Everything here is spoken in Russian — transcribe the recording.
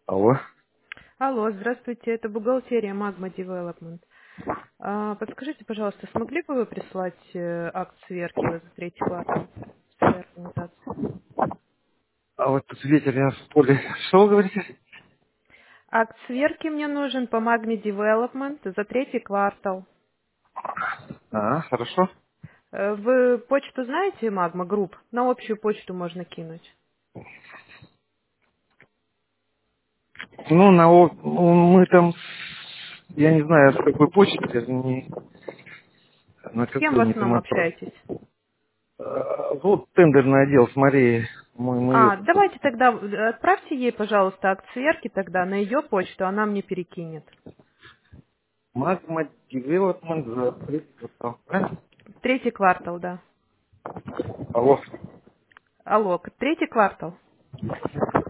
Алло. Алло, здравствуйте, это бухгалтерия Magma Development. Подскажите, пожалуйста, смогли бы вы прислать акт сверки за третий квартал своей организации? А вот тут ветер я в поле. Что вы говорите? Акт сверки мне нужен по Magma Development за третий квартал. Хорошо. Вы почту знаете, Magma Group? На общую почту можно кинуть. Ну, мы там, я не знаю, с какой почты, я не, на С кем в какую мы там основном отправили. общаетесь? Вот тендерный отдел с Марией. Мы ее Давайте тогда отправьте ей, пожалуйста, акт сверки тогда на ее почту, она мне перекинет. Magma Development за 30 квартал. Правильно? Третий квартал, да. Алло. Алло, третий квартал.